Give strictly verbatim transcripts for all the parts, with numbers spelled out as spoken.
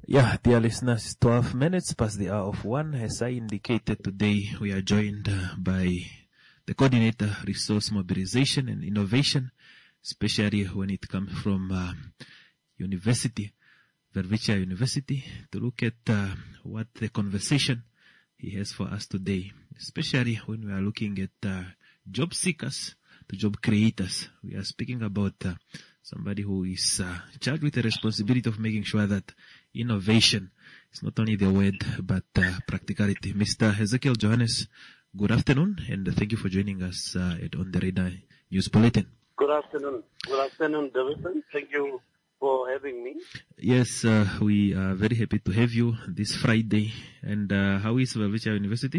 Yeah, dear listeners, it's twelve minutes past the hour of one. As I indicated today, we are joined uh, by the Coordinator, Resource Mobilization and Innovation, especially when it comes from uh, University, Vervicha University, to look at uh, what the conversation he has for us today, especially when we are looking at uh, job seekers to job creators. We are speaking about uh, somebody who is uh, charged with the responsibility of making sure that innovation is not only the word, but uh, practicality. Mister Ezekiel Johannes, good afternoon, and thank you for joining us uh, at On the Radar News Bulletin. Good afternoon. Good afternoon, Davidson. Thank you for having me. Yes, uh, we are very happy to have you this Friday. And uh, how is Vervicha University?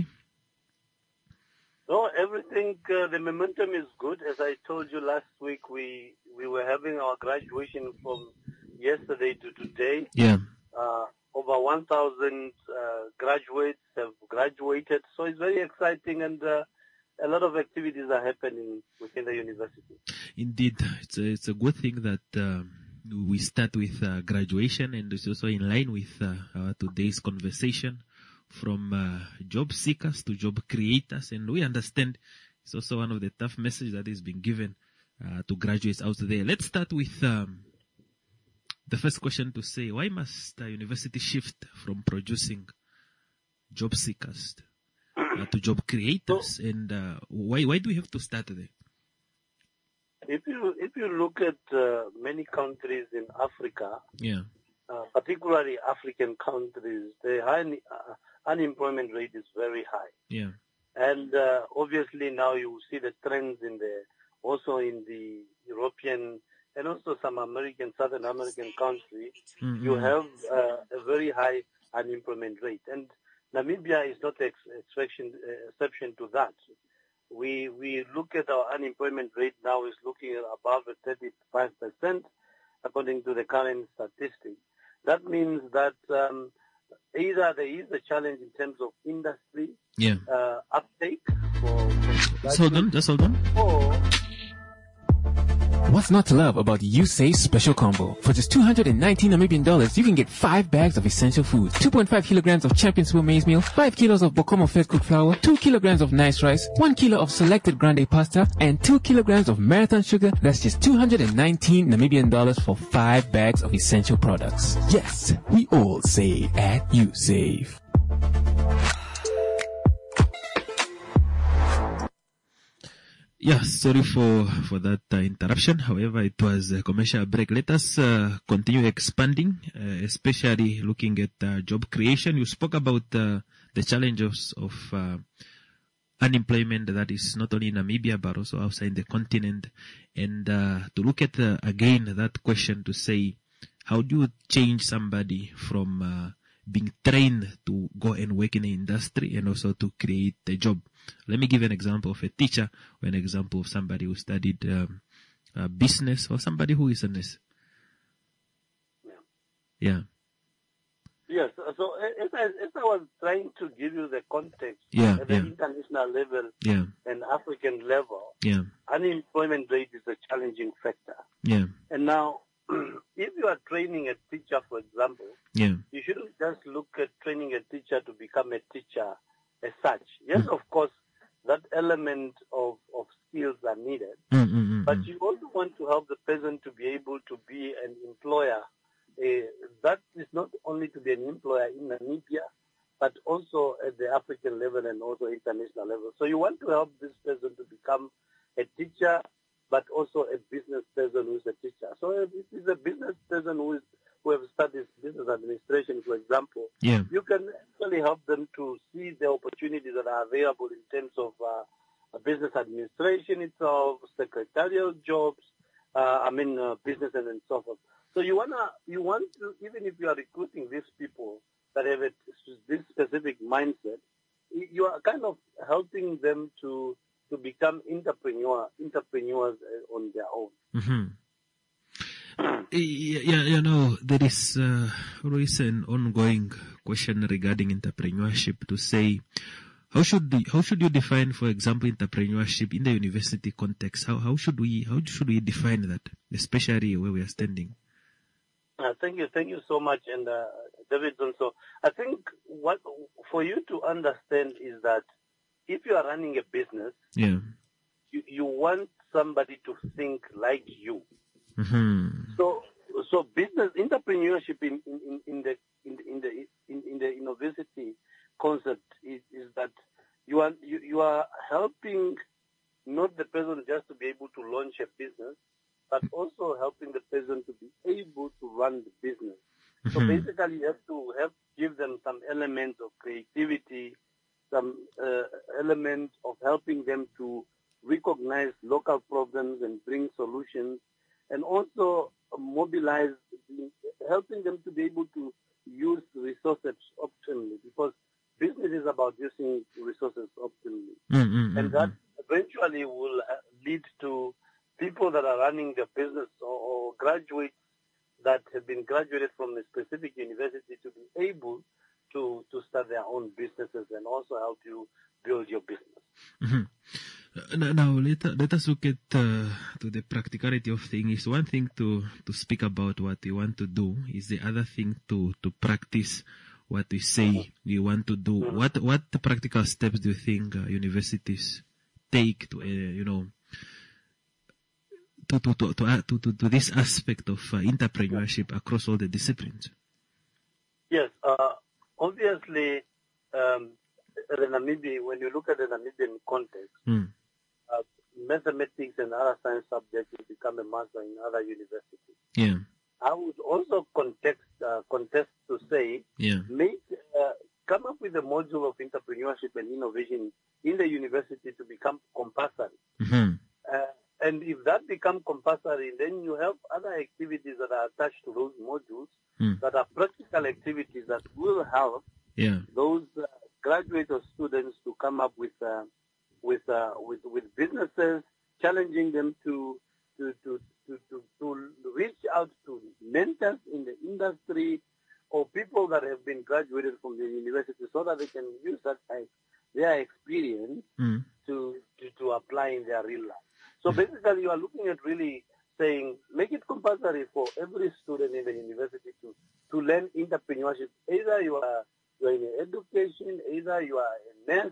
No, everything, uh, the momentum is good. As I told you last week, we, we were having our graduation from yesterday to today. Yeah. Uh, over one thousand uh, graduates have graduated. So it's very exciting, and uh, a lot of activities are happening within the university. Indeed. It's a, it's a good thing that um, we start with uh, graduation, and it's also in line with uh, our today's conversation. From uh, job seekers to job creators, and we understand it's also one of the tough messages that is being given uh, to graduates out there. Let's start with um, the first question to say, why must a university shift from producing job seekers uh, to job creators, so, and uh, why why do we have to start there? If you if you look at uh, many countries in Africa, yeah, uh, particularly African countries, the high uh, unemployment rate is very high. Yeah. And uh, obviously now you see the trends in the, also in the European and also some American, Southern American countries, mm-hmm. you have uh, a very high unemployment rate. And Namibia is not an ex- exception, uh, exception to that. We, we look at our unemployment rate now is looking at above thirty-five percent according to the current statistics. That means that um, either there is a challenge in terms of industry yeah. uh, uptake for, for just hold on, just hold on. Or what's not to love about USAVE Special Combo? For just two hundred nineteen Namibian dollars, you can get five bags of essential foods, two point five kilograms of Champion Super Maize Meal, five kilos of Bokomo Fed Cooked Flour, two kilograms of nice rice, one kilo of selected Grande Pasta, and two kilograms of Marathon Sugar. That's just two hundred nineteen Namibian dollars for five bags of essential products. Yes, we all save at USAVE. Yeah, sorry for, for that uh, interruption. However, it was a commercial break. Let us uh, continue expanding, uh, especially looking at uh, job creation. You spoke about uh, the challenges of uh, unemployment that is not only in Namibia but also outside the continent. And uh, to look at, uh, again, that question to say, how do you change somebody from uh, being trained to go and work in the industry and also to create a job? Let me give an example of a teacher or an example of somebody who studied um, uh, business or somebody who is a nurse. Yeah. Yeah. Yes. So as I, as I was trying to give you the context yeah, at the yeah. international level yeah. and African level, yeah. unemployment rate is a challenging factor. Yeah. And now, if you are training a teacher, for example, yeah. you shouldn't just look at training a teacher to become a teacher as such. Yes, mm. of course, that element of, of skills are needed, mm, mm, mm, but mm. you also want to help the person to be able to be an employer. Uh, that is not only to be an employer in Namibia, but also at the African level and also international level. So you want to help this person to become a teacher, but also a business person who is a teacher. So if it is a business person who is who have studied business administration, for example, yeah. you can actually help them to see the opportunities that are available in terms of uh, business administration itself, secretarial jobs, uh, I mean, uh, business and, and so forth. So you wanna, you want to, even if you are recruiting these people that have a, this specific mindset, you are kind of helping them to to become entrepreneur, entrepreneurs on their own. Mm-hmm. Yeah, you know, there is uh, always an ongoing question regarding entrepreneurship to say, how should the, how should you define, for example, entrepreneurship in the university context? How how should we how should we define that, especially where we are standing? Uh, thank you, thank you so much. And uh, Davidson. So I think what for you to understand is that if you are running a business, yeah, you, you want somebody to think like you. mm-hmm. So so business entrepreneurship in, in, in the in, in the in, in the university concept is, is that you are you, you are helping not the person just to be able to launch a business, but also helping the person to be able to run the business. So Mm-hmm. basically, you have to have give them some elements of creativity, some uh, elements of helping them to recognize local problems and bring solutions, and also mobilize, helping them to be able to use resources optimally, because business is about using resources optimally. Mm-hmm. And that eventually will lead to people that are running their business or, or graduates that have been graduated from a specific university to be able to, to start their own businesses and also help you build your business. Mm-hmm. Now, now let, let us look at uh, to the practicality of things. It's one thing to, to speak about what you want to do. Is the other thing to, to practice what we say mm-hmm. you want to do. Mm-hmm. What what practical steps do you think uh, universities take to uh, you know to to to to, uh, to, to, to this aspect of uh, entrepreneurship across all the disciplines? Yes, uh, obviously, um, the Namibia, when you look at the Namibian context, mm. uh, mathematics and other science subjects will become a master in other universities. Yeah. I would also context, uh, contest to say, yeah. make, uh, come up with a module of entrepreneurship and innovation in the university to become compulsory. Mm-hmm. Uh, and if that becomes compulsory, then you have other activities that are attached to those modules mm. that are practical activities that will help yeah. those uh, graduate or students to come up with uh, with, uh, with with businesses, challenging them to to, to to to to reach out to mentors in the industry or people that have been graduated from the university, so that they can use that their experience mm. to, to to apply in their real life. So basically, you are looking at really saying, make it compulsory for every student in the university to, to learn entrepreneurship. Either you are you are in education, either you are a nurse.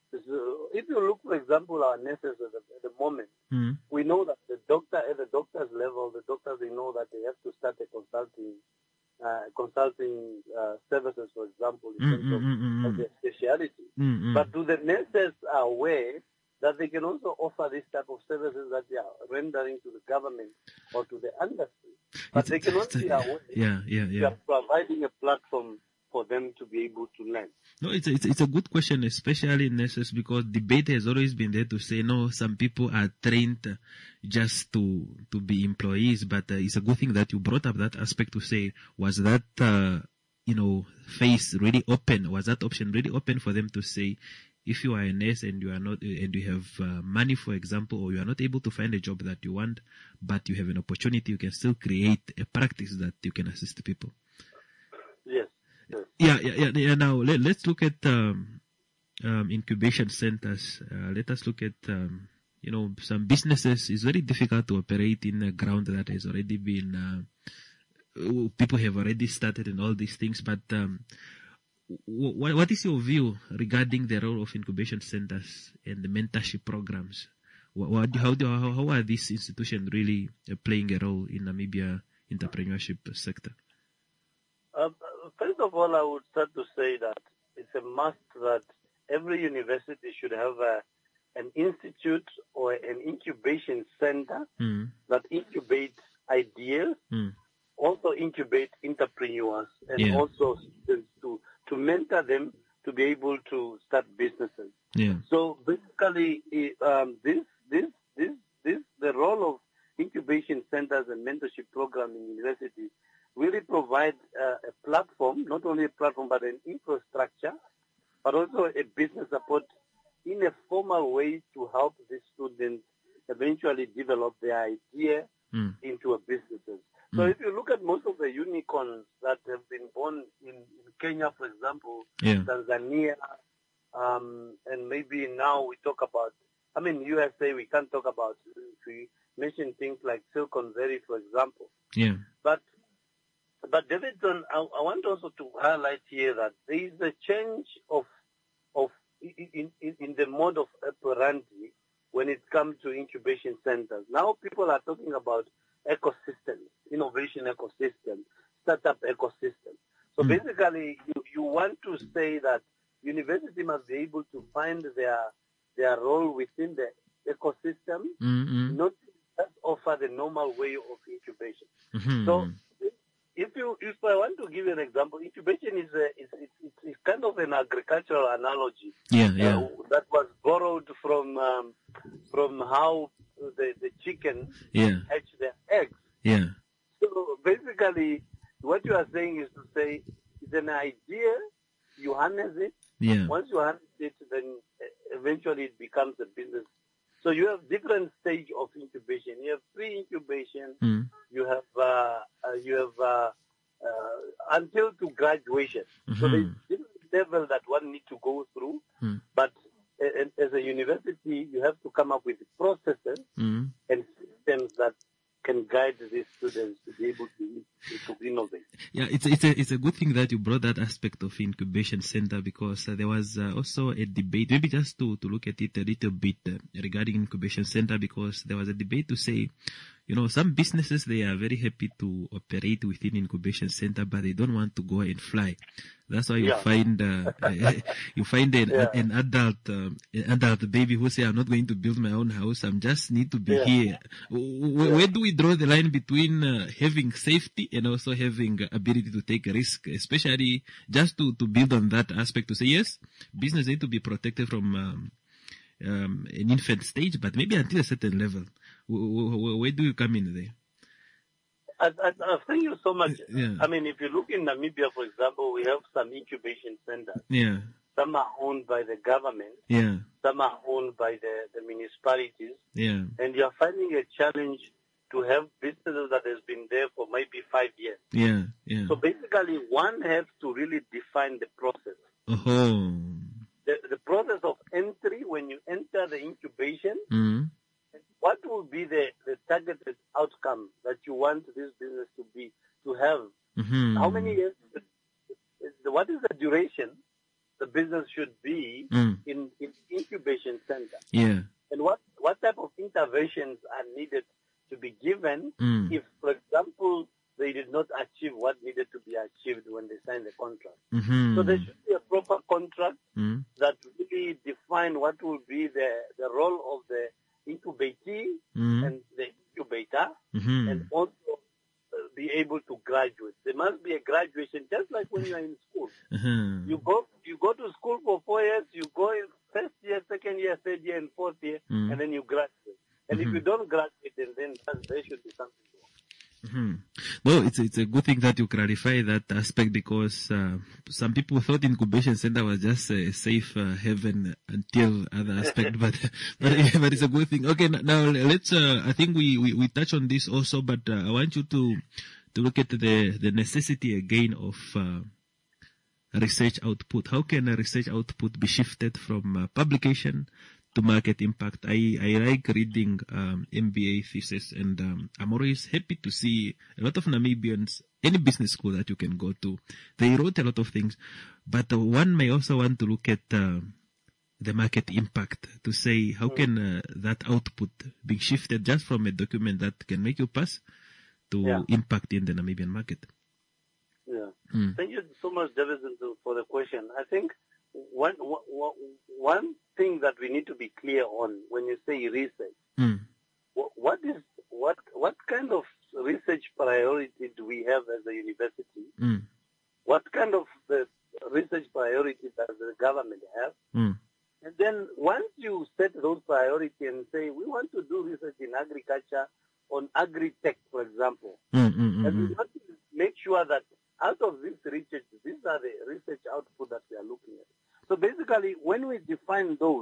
So if you look, for example, our nurses at the, at the moment, mm. we know that the doctor, at the doctor's level, the doctors, they know that they have to start a consulting uh, consulting uh, services, for example, in mm, terms of, mm, mm, of their speciality. mm, But do the nurses are aware that they can also offer this type of services that they are rendering to the government or to the industry? But it's, they cannot be aware. Yeah, yeah, yeah. You are providing a platform for them to be able to learn. No, it's a, it's, it's a good question, especially in nurses, because debate has always been there to say, no, some people are trained just to to be employees, but uh, it's a good thing that you brought up that aspect to say, was that, uh, you know, face really open? Was that option really open for them to say, if you are a nurse and you are not, and you have uh, money, for example, or you are not able to find a job that you want, but you have an opportunity, you can still create a practice that you can assist people? Yes. Yeah, yeah, yeah, yeah. Now let, let's look at um, um, incubation centers. Uh, let us look at um, you know, some businesses. It's very difficult to operate in a ground that has already been uh, people have already started and all these things. But um, w- what is your view regarding the role of incubation centers and the mentorship programs? What, how, do, how, how are these institutions really uh, playing a role in Namibia entrepreneurship sector? Uh, first of all, I would start to say that it's a must that every university should have a, an institute or an incubation center mm. that incubates ideas, mm. also incubate entrepreneurs, and yeah. also students to, to mentor them to be able to start businesses. Yeah. So basically, um, this, this, this, this, the role of incubation centers and mentorship programs in universities really provide uh, a platform, not only a platform, but an infrastructure, but also a business support in a formal way to help the students eventually develop their idea mm. into a businesses. So mm. if you look at most of the unicorns that have been born in, in Kenya, for example, yeah. Tanzania, um, and maybe now we talk about, I mean, U S A, we can't talk about, if we mention things like Silicon Valley, for example. Yeah. But but Davidson, I, I want also to highlight here that there is a change of of in, in, in the mode of operandi when it comes to incubation centers. Now people are talking about ecosystems, innovation ecosystem, startup ecosystem. So mm. basically, you, you want to say that university must be able to find their their role within the ecosystem, mm-hmm. not just offer the normal way of incubation. Mm-hmm. So if you if I want to give you an example, incubation is a is it's, it's kind of an agricultural analogy. Yeah, yeah. Uh, that was borrowed from um, from how the the chicken yeah. hatch their eggs. Yeah. So basically, what you are saying is to say it's an idea, you harness it. Yeah. Once you harness it, then eventually it becomes a business. So you have different stage of incubation. You have pre-incubation. Mm. You have uh, uh, you have uh, uh, until to graduation. Mm-hmm. So there's different level that one needs to go through. Mm. But uh, as a university, you have to come up with processes mm. and systems that can guide these students to be able to, to innovate. Yeah, it's it's a it's a good thing that you brought that aspect of incubation center, because uh, there was uh, also a debate, maybe just to, to look at it a little bit uh, regarding incubation center, because there was a debate to say, you know, some businesses, they are very happy to operate within incubation center, but they don't want to go and fly. That's why you yeah. find uh, you find an, yeah. an adult uh, an adult baby who say, I'm not going to build my own house, I'm just need to be yeah. here. Where, yeah. where do we draw the line between uh, having safety and also having ability to take a risk, especially just to, to build on that aspect, to say, yes, business need to be protected from um, um, an infant stage, but maybe until a certain level. Where, where do you come in there? I, I, I thank you so much. Yeah. I mean, if you look in Namibia, for example, we have some incubation centers. Yeah. Some are owned by the government. Yeah. Some are owned by the, the municipalities. Yeah. And you're finding a challenge to have businesses that has been there for maybe five years. Yeah. Yeah. So basically, one has to really define the process. Oh. The, the process of entry, when you enter the incubation, mm-hmm. what will be the, the targeted outcome that you want this business to be, to have? Mm-hmm. How many years, what is the duration the business should be mm. in, in incubation center? Yeah. And what, what type of interventions are needed to be given mm. if, for example, they did not achieve what needed to be achieved when they signed the contract? Mm-hmm. So there should be a proper contract mm. that really define what will be the, the role of the incubatee mm. and the incubator, mm-hmm. and also uh, be able to graduate. There must be a graduation, just like when you are in school. Mm-hmm. You go you go to school for four years, you go in first year, second year, third year, and fourth year, mm. and then you graduate. And mm-hmm. if you don't graduate, then, then there should be something wrong. Mm-hmm. No, it's it's a good thing that you clarify that aspect, because uh, some people thought incubation center was just a safe uh, haven until other aspect, but but, but it's a good thing. Okay, now let's. Uh, I think we, we, we touch on this also, but uh, I want you to to look at the the necessity again of uh, research output. How can a research output be shifted from uh, publication to market impact? I, I like reading um, M B A thesis, and um, I'm always happy to see a lot of Namibians, any business school that you can go to, they wrote a lot of things, but uh, one may also want to look at uh, the market impact, to say how can uh, that output be shifted just from a document that can make you pass to yeah. impact in the Namibian market. Yeah. Mm. Thank you so much, Davidson, for the question. I think one, one, one thing that we need to be clear on when you say research, mm. what is what what kind of research priority do we have as a university? Mm. What kind of the research priorities does the government have? Mm. And then once you set those priorities and say, we want to do research in agriculture on agri-tech, for example, mm, mm, mm, and we mm. want to make sure that out of this research, these are the research output that we are looking at. So basically, when we define those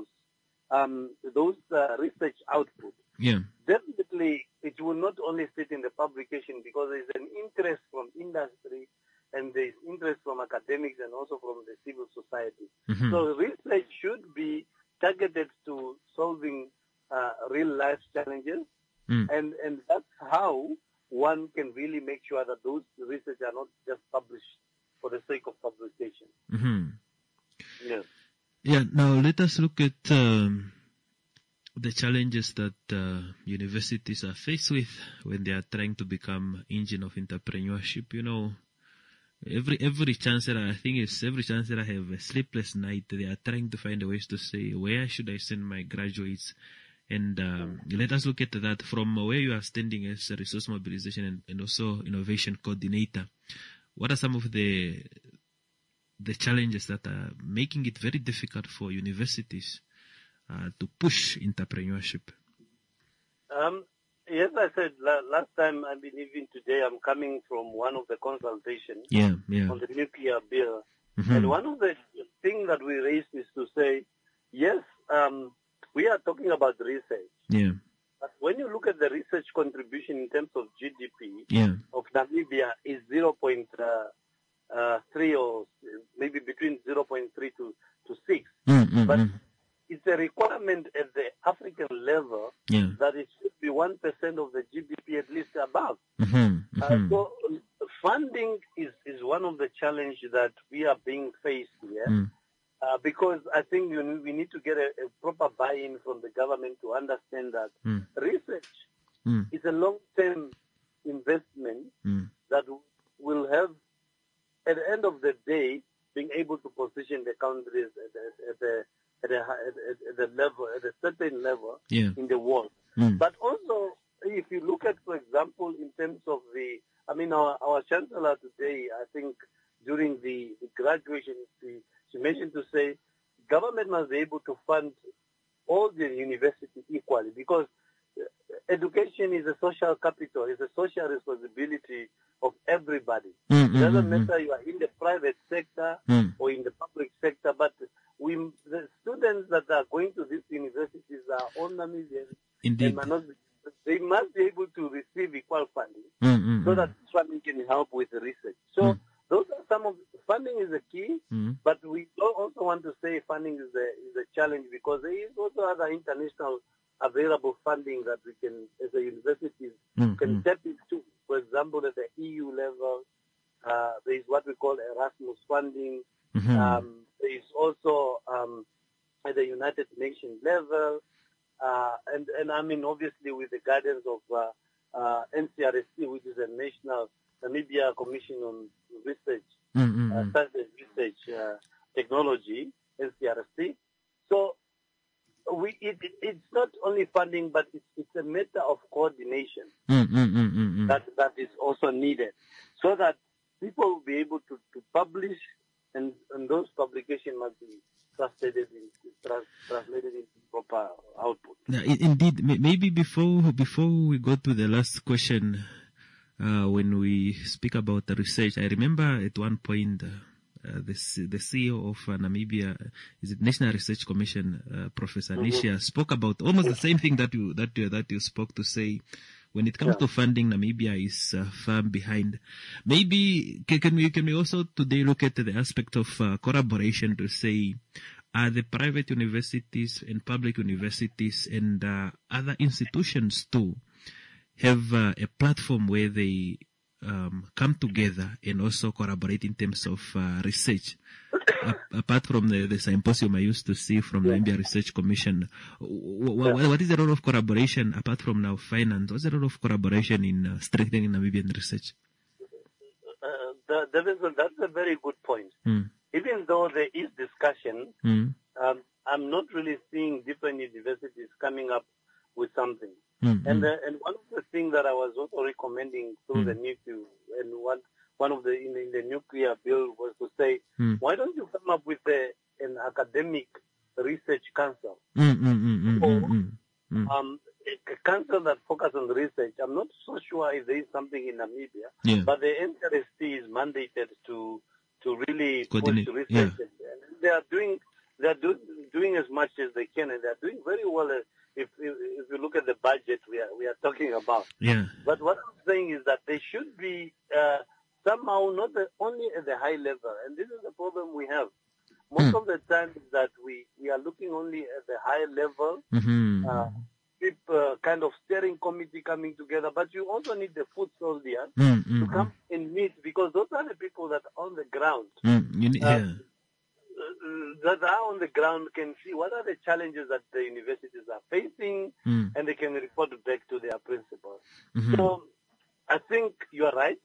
um, those uh, research output, yeah. definitely it will not only sit in the publication, because there is an interest from industry and there is interest from academics and also from the civil society. Mm-hmm. So research should be targeted to solving uh, real life challenges, mm. and, and that's how one can really make sure sure that those research are not just published for the sake of publication. Mm-hmm. Yes. Yeah. Now let us look at um, the challenges that uh, universities are faced with when they are trying to become engine of entrepreneurship. You know, every every chancellor, I think it's every chancellor have a sleepless night. They are trying to find ways to say, where should I send my graduates? And um, let us look at that from where you are standing as a resource mobilization and, and also innovation coordinator. What are some of the the challenges that are making it very difficult for universities uh, to push entrepreneurship? Um, yes, I said la- last time, I mean, even today, I'm coming from one of the consultations yeah, yeah. on the nuclear bill. Mm-hmm. And one of the things that we raised is to say, yes, um, we are talking about research. Yeah. But when you look at the research contribution in terms of G D P yeah. of Namibia is zero point three or maybe between zero point three to, to six. Mm-hmm. But it's a requirement at the African level yeah. that it should be one percent of the G D P at least above. Mm-hmm. Uh, so funding is, is one of the challenges that we are being faced here. Mm. Uh, because I think we, we need to get a, a proper buy-in from the government to understand that mm. research mm. is a long-term investment mm. that will have, at the end of the day, being able to position the countries at, at, at, the, at, the, at, at the level, at a certain level yeah. in the world. Mm. But also, if you look at, for example, in terms of the, I mean, our, our chancellor today, I think during the, the graduation, the she mentioned to say government must be able to fund all the universities equally because education is a social capital, it's a social responsibility of everybody. Mm-hmm. It doesn't matter you are in the private sector mm. or in the public sector, but we, the students that are going to these universities are all Namibians. Indeed. They must, they must be able to receive equal funding mm-hmm. so that funding can help with the research. So mm. those are some of funding is the key, mm. but we also want to say funding is a is a challenge because there is also other international available funding that we can, as a universities, mm. can mm. tap into. For example, at the E U level, uh, there is what we call Erasmus funding. Mm-hmm. Um, there is also um, at the United Nations level, uh, and and I mean obviously with the guidance of uh, uh, N C R S T, which is a national Namibia Commission on Research, mm-hmm. uh, Science Research uh, Technology, N C R S T. So we it, it, it's not only funding, but it's, it's a matter of coordination mm-hmm. that that is also needed, so that people will be able to, to publish, and, and those publications must be translated in, trans, translated into proper output. Now, indeed, maybe before before we go to the last question. Uh, when we speak about the research, I remember at one point uh, uh, the, C- the C E O of uh, Namibia, is it National Research Commission, uh, Professor mm-hmm. Nisha, spoke about almost the same thing that you that you, that you spoke to say. When it comes yeah. to funding, Namibia is uh, far behind. Maybe can, can we can we also today look at the aspect of uh, collaboration to say, are the private universities and public universities and uh, other institutions too have uh, a platform where they um, come together and also collaborate in terms of uh, research. A- apart from the, the symposium I used to see from the Namibia Research Commission, w- w- what is the role of collaboration apart from now finance? What's the role of collaboration in uh, strengthening Namibian research? Uh, the, the result, that's a very good point. Mm. Even though there is discussion, mm. um, I'm not really seeing different universities coming up with something. Mm-hmm. And uh, and one of the things that I was also recommending through mm. the nuclear and one one of the in, in the nuclear bill was to say, mm. why don't you come up with a, an academic research council, mm-hmm. or mm-hmm. um, a council that focuses on research? I'm not so sure if there is something in Namibia, yeah. but the N C R S T is mandated to to really Coordinate. push research. Yeah. And they are doing they are do, doing as much as they can, and they are doing very well. Uh, If, if if you look at the budget we are we are talking about, yeah. But what I'm saying is that they should be uh, somehow not the, only at the high level, and this is the problem we have. Most mm. of the time is that we, we are looking only at the high level, mm-hmm. uh, leadership uh, kind of steering committee coming together, but you also need the foot soldiers mm, mm, to come mm. and meet, because those are the people that are on the ground. Mm, you need, uh, yeah. that are on the ground can see what are the challenges that the universities are facing, mm. and they can report back to their principals. Mm-hmm. So I think you are right.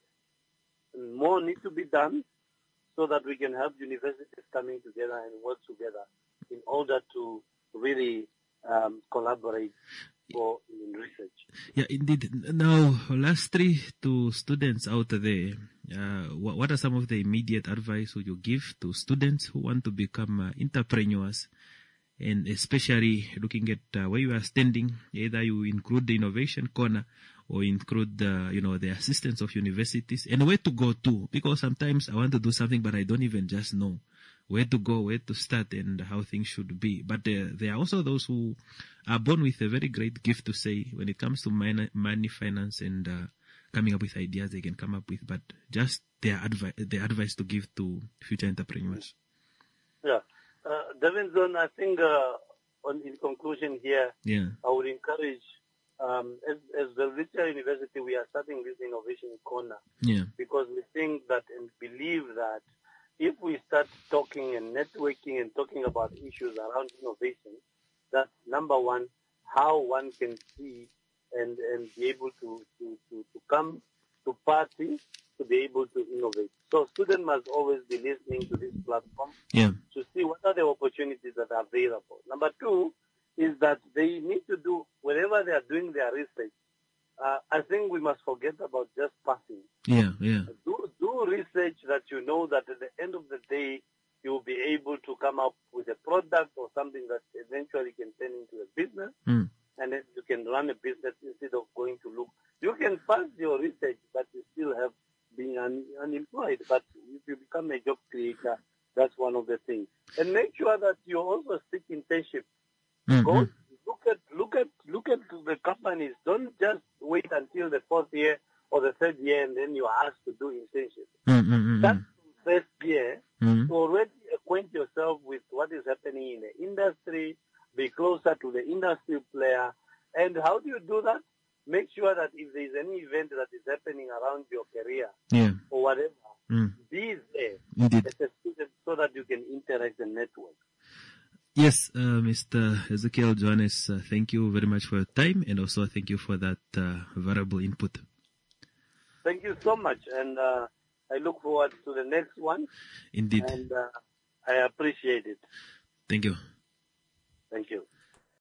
More needs to be done so that we can have universities coming together and work together in order to really um, collaborate for in research. Yeah, indeed. Now, lastly, to students out there, uh, what, what are some of the immediate advice would you give to students who want to become uh, entrepreneurs, and especially looking at uh, where you are standing? Either you include the innovation corner or include, uh, you know, the assistance of universities, and where to go to, because sometimes I want to do something, but I don't even just know where to go, where to start, and how things should be. But uh, there are also those who are born with a very great gift to say when it comes to money, money finance, and uh, coming up with ideas they can come up with, but just their advice, their advice to give to future entrepreneurs. Yeah. Uh, Davinson, I think uh, on, in conclusion here, yeah. I would encourage, um, as, as Welwitschia University, we are starting this innovation corner, yeah. because we think that and believe that if we start talking and networking and talking about issues around innovation, that's number one, how one can see and, and be able to, to, to, to come to party to be able to innovate. So students must always be listening to this platform yeah. to see what are the opportunities that are available. Number two is that they need to do, whenever they are doing their research, uh, I think we must forget about just passing. Yeah, yeah. Do, do research that you know that at the end of the day, you will be able to come up with a product or something that eventually can turn into a business, mm. and then you can run a business instead of going to look. You can pass your research, but you still have been un, unemployed. But if you become a job creator, that's one of the things. And make sure that you also seek internship. Mm-hmm. Go look at look at look at the companies. Don't just wait until the fourth year or the third year and then you are asked to do internship. Mm-hmm. That's the first year mm-hmm. to already acquaint yourself with what is happening in the industry, be closer to the industry player. And how do you do that? Make sure that if there is any event that is happening around your career yeah. or whatever, mm. be there Indeed. as a student so that you can interact and network. Yes, uh, Mister Ezekiel Johannes, uh, thank you very much for your time, and also thank you for that uh, valuable input. Thank you so much, and uh, I look forward to the next one. Indeed. And uh, I appreciate it. Thank you. Thank you.